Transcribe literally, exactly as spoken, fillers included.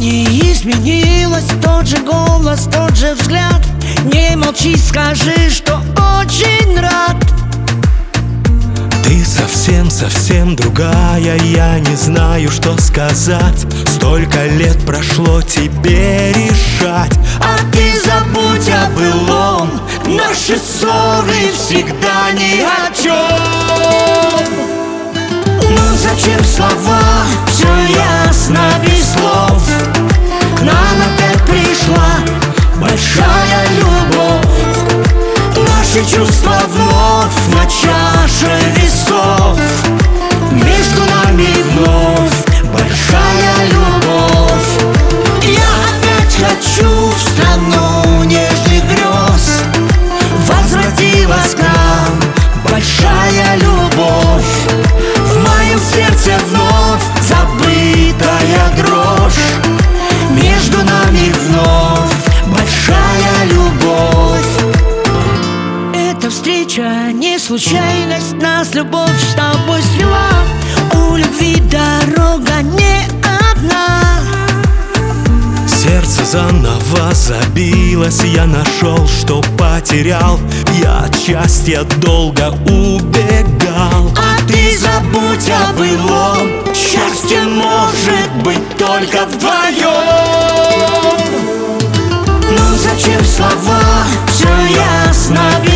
не изменилось. Тот же голос, тот же взгляд. Не молчи, скажи, что очень рад. Ты совсем-совсем другая, я не знаю, что сказать. Столько лет прошло, тебе решать. А ты забудь о былом, наши ссоры всегда ни о чем. Ну зачем слова, все ясно без слов. К нам опять пришла большая любовь. Наши чувства вновь на чаше весов. Между нами вновь большая любовь. Я опять хочу в страну нежных грез. Возвратилась к нам большая любовь. В моем сердце вновь забытая дрожь. Между нами вновь большая любовь. Эта встреча не случайность, нас любовь с тобой свела. У любви дорога не одна. Сердце заново забилось, я нашел, что потерял. Я от счастья долго убегал. А ты забудь о былом, счастье может быть только вдвоем. Ну зачем слова, все ясно без